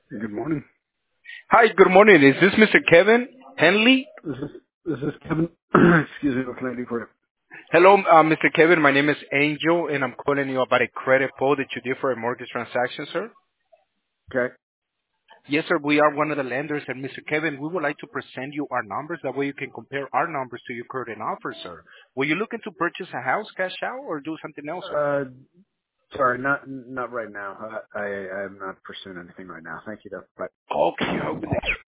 Good morning. Hi, good morning. Is this Mr. Kevin Henley? This is Kevin. Excuse me. What can I do for you? Hello, Mr. Kevin. My name is Angel, and I'm calling you about a credit pull that you did for a mortgage transaction, sir. Okay. Yes, sir. We are one of the lenders, and Mr. Kevin, we would like to present you our numbers. That way you can compare our numbers to your current offer, sir. Were you looking to purchase a house, cash out, or do something else, sir? Uh, sorry, not right now. I am not pursuing anything right now. Thank you, though. Bye. Okay, I hope